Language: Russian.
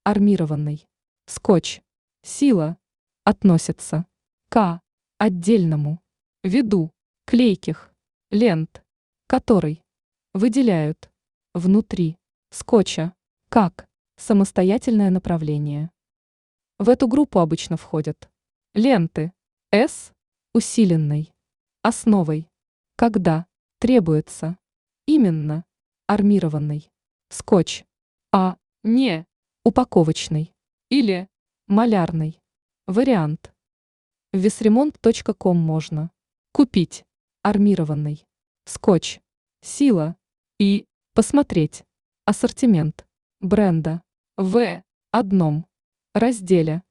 армированный. Скотч. Сила. Относится к отдельному виду клейких лент, который выделяют внутри скотча как самостоятельное направление. В эту группу обычно входят ленты с усиленной основой, когда требуется именно армированный скотч, а не упаковочный или малярный вариант. В весремонт.ком можно купить армированный скотч «Сила» и посмотреть ассортимент бренда в одном разделе.